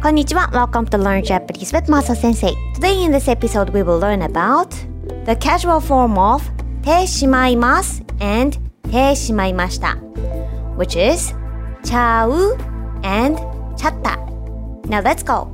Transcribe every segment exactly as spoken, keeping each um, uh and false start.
こんにちは。Welcome to Learn Japanese with Masa Sensei. Today in this episode, we will learn about the casual form of てしまいます and てしまいました which is ちゃう and ちゃった Now let's go.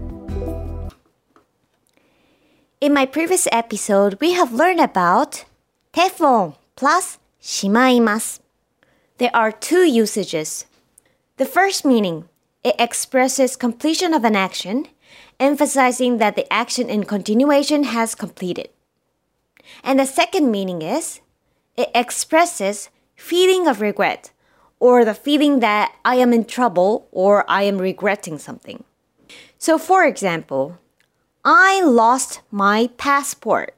In my previous episode, we have learned about テフォン plus しまいます There are two usages. The first meaning, it expresses completion of an action, emphasizing that the action in continuation has completed. And the second meaning is, it expresses feeling of regret, or the feeling that I am in trouble or I am regretting something. So for example, I lost my passport.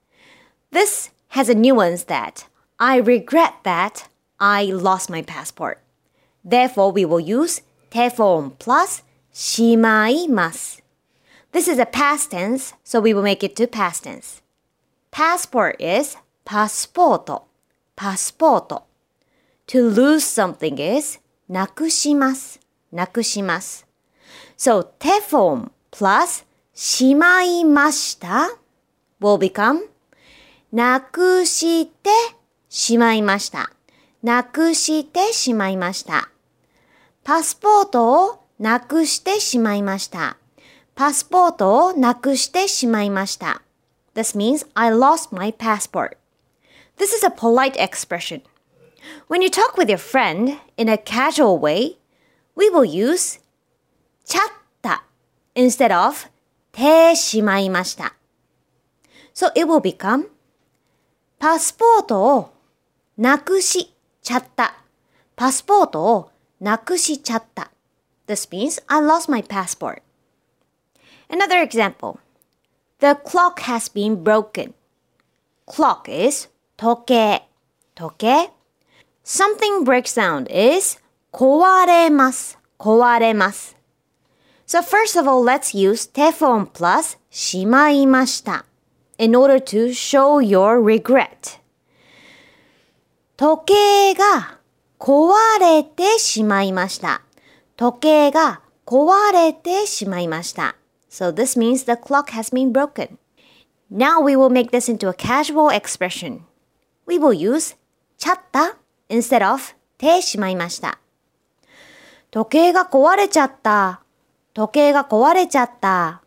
This has a nuance that I regret that I lost my passport. Therefore, we will use テフォン plus しまいます This is a past tense, so we will make it to past tense. Passport is パスポート パスポート To lose something is なくしますなくします So テフォン plus しまいました will become なくしてしまいましたなくしてしまいましたパスポートをなくしてしまいました。パスポートをなくしてしまいました。This means I lost my passport. This is a polite expression. When you talk with your friend in a casual way, we will use ちゃった instead of てしまいました。So it will become パスポートをなくしちゃった。パスポートをなくしちゃった This means I lost my passport. Another example. The clock has been broken. Clock is 時計時計 Something breaks down is 壊れます壊れます So first of all, let's use テフォン plus しまいました in order to show your regret. 時計が壊れてしまいました。時計が壊れてしまいました。So this means the clock has been broken. Now we will make this into a casual expression. We will use ちゃった instead of てしまいました。時計が壊れちゃった。時計が壊れちゃった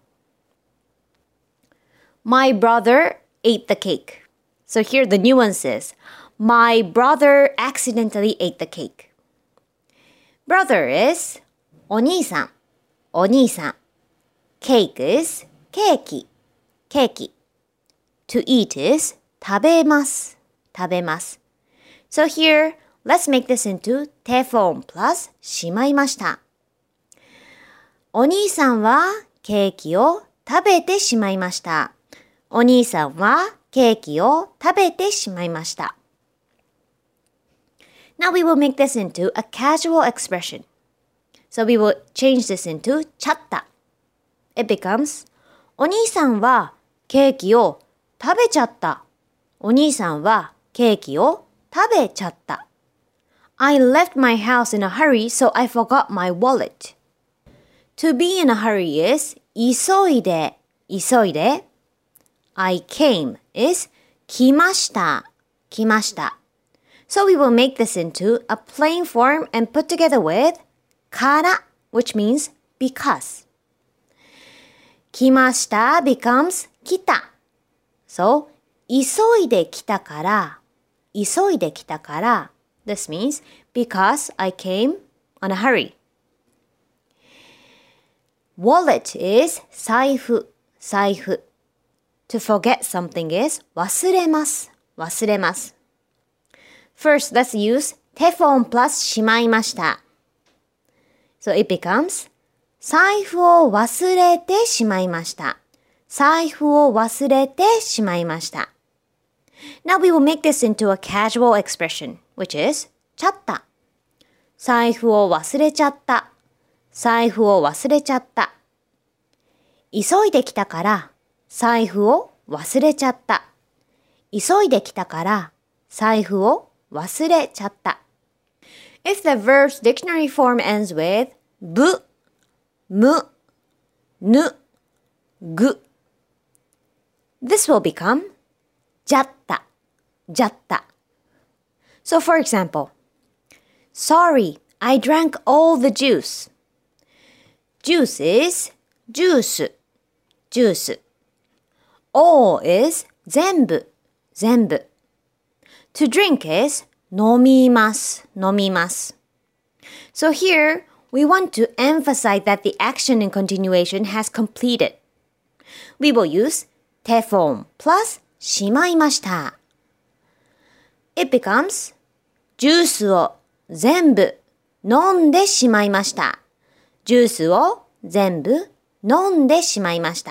。My brother ate the cake. So here the nuance is.My brother accidentally ate the cake. Brother is お兄さん、お兄さん。Cake is ケーキ、ケーキ。To eat is 食べます、食べます。So here, let's make this into テフォン plus しまいました。お兄さんはケーキを食べてしまいました。お兄さんはケーキを食べてしまいました。Now we will make this into a casual expression. So we will change this into ちゃった It becomes お兄さんはケーキを食べちゃった。お兄さんはケーキを食べちゃった。I left my house in a hurry, so I forgot my wallet. To be in a hurry is 急いで、急いで。I came is 来ました、来ました。So we will make this into a plain form and put together with から which means because. 来ました becomes 来た。So 急いで来たから、急いで来たから This means because I came on a hurry. Wallet is 財布、財布。To forget something is 忘れます、忘れます。First, let's use テフォン plus しまいました。So it becomes 財布を忘れてしまいました。財布を忘れてしまいました。Now we will make this into a casual expression, which is ちゃった。財布を忘れちゃった。財布を忘れちゃった。急いできたから財布を忘れちゃった。急いできたから財布を忘れちゃった。If the verb's dictionary form ends with ぶ、むぬ、ぐ。This will become じゃった、じゃった。So for example, Sorry, I drank all the juice. Juice is ジュース、ジュース。all is 全部、全部。To drink is 飲みます、飲みます。So here, we want to emphasize that the action in continuation has completed. We will use 手本 plus しまいました。It becomes ジュースを全部飲んでしまいました。ジュースを全部飲んでしまいました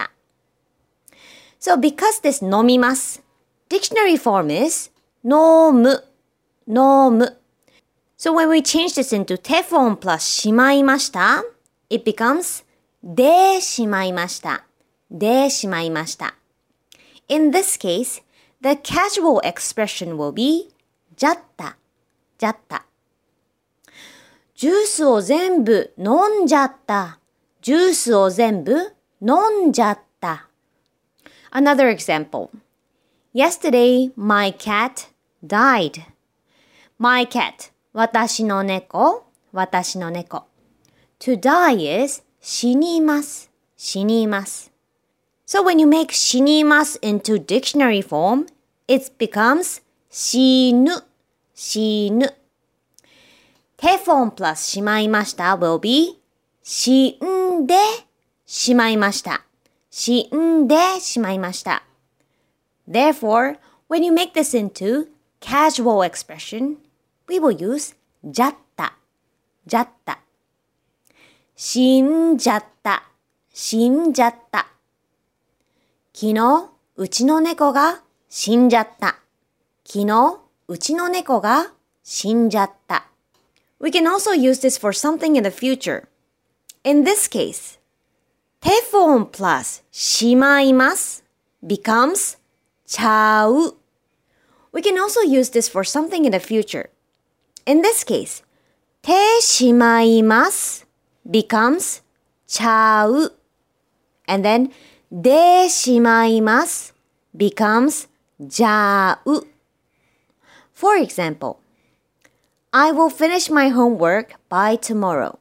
。So because this 飲みます、dictionary form is 飲む、飲む。So when we change this into 手本 plus しまいました、it becomes でしまいました、でしまいました。In this case, the casual expression will be じゃった、じゃった。ジュースを全部飲んじゃった。ジュースを全部飲んじゃった。Another example. Yesterday, my cat died. My cat. 私の猫、私の猫。To die is 死にます、死にます。So when you make 死にます into dictionary form, it becomes 死ぬ、死ぬ。手本 plus しまいました will be 死んでしまいました。死んでしまいました。Therefore, when you make this into casual expression, we will use じゃった、じゃった。死んじゃった、死んじゃった。昨日、うちの猫が死んじゃった。昨日、うちの猫が死んじゃった。We can also use this for something in the future. In this case, 手本 plus しまいます becomes ちゃう。We can also use this for something in the future. In this case, 手しまいます becomes ちゃう。And then, でしまいます becomes じゃう。For example, I will finish my homework by tomorrow.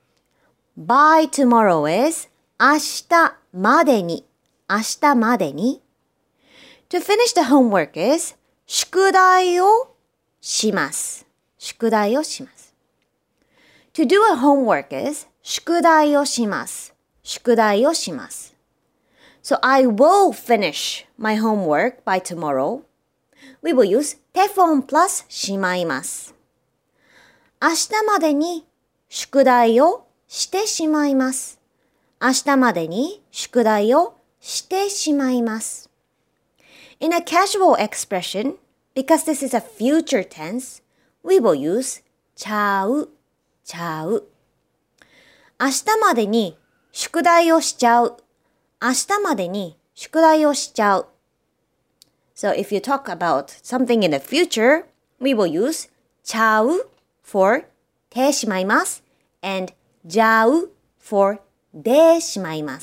By tomorrow is 明日までに、明日までに。To finish the homework is 宿題をします。宿題をします。To do a homework is 宿題をします。宿題をします。So I will finish my homework by tomorrow. We will use 手本 plus しまいます。明日までに宿題をしてしまいます。明日までに宿題をしてしまいます。In a casual expression, because this is a future tense, we will use ちゃう、ちゃう。明日までに宿題をしちゃう。明日までに宿題をしちゃう。So if you talk about something in the future, we will use ちゃう for てしまいます and じゃう for でしまいます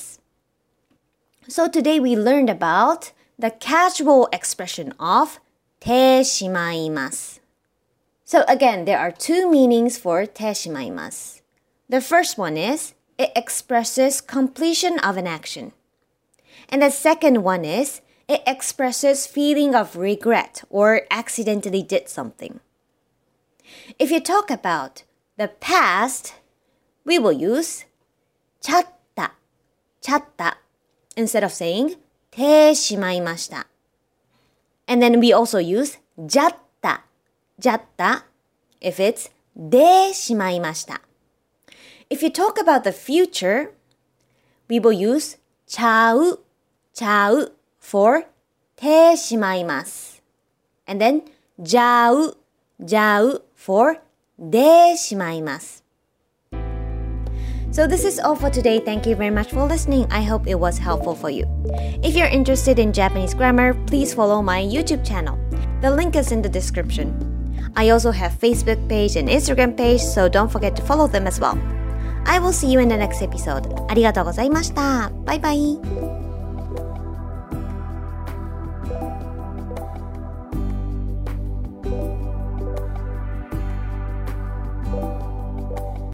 。So today we learned about the casual expression of てしまいます。So again, there are two meanings for てしまいます。The first one is it expresses completion of an action. And the second one is it expresses feeling of regret or accidentally did something. If you talk about the past, we will use ちゃった、ちゃった instead of saying てしまいました。And then we also use じゃった、じゃった if it's でしまいました。If you talk about the future, we will use ちゃう、ちゃう for てしまいます。And then じゃう、じゃう for でしまいます。So this is all for today. Thank you very much for listening. I hope it was helpful for you. If you're interested in Japanese grammar, please follow my YouTube channel. The link is in the description. I also have Facebook page and Instagram page, so don't forget to follow them as well. I will see you in the next episode. ありがとうございました。バイバイ。